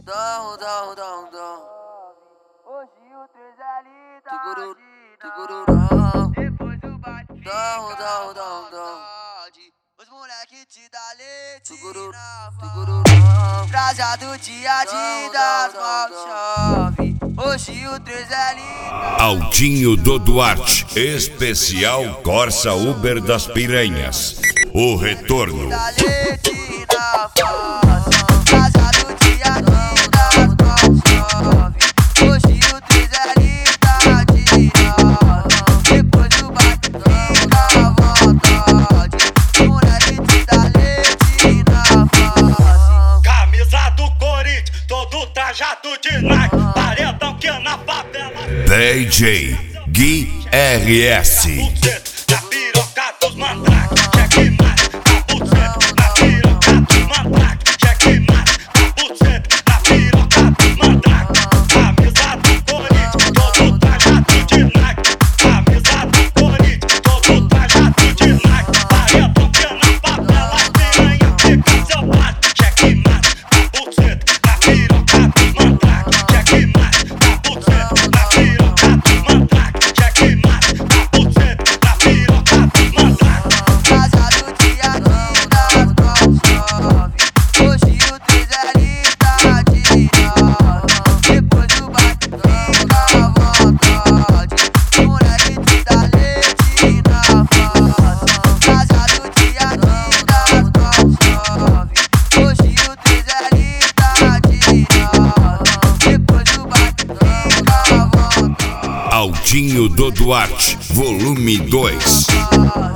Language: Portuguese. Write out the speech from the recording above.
Hoje o 3 ali tá agirão. Depois do baile os moleque te dá leite na van. Trajado dia de das mal chove. Hoje o 3 ali tá Aldinho do Duarte, especial Corsa Uber das Piranhas. O retorno. dá leite na van. Trajado dia de das mal chove. Hoje o 3 ali tá agirão. Depois do baile fica à vontade. Os moleque te dá leite na van. Camisa do Corinthians, todo trajado de Nike, paredão que na favela. DJ Gui RS. Na piroca dos mandrake, cheque mate, na buceta. Na piroca dos mandrake, cheque mate, na buceta. Na piroca dos mandrake. Camisa do Corinthians, todo trajado de Nike. Camisa do Corinthians, todo trajado de Nike, paredão que na favela. Piranha fica seu lado, cheque mate, na buceta. Na piroca dos mandrake, cheque mate, na buceta. Na piroca dos mandrake, cheque mate, na buceta. Na piroca dos mandrake. Trajado dia de das mal chove. Hoje o 3 ali tá agirão. Depois do baile fica à vontade. Os moleque te dá leite na van. Trajado dia de das mal chove. Hoje o 3 ali tá agirão. Depois do baile fica à vontade. Aldinho do Duarte, volume 2.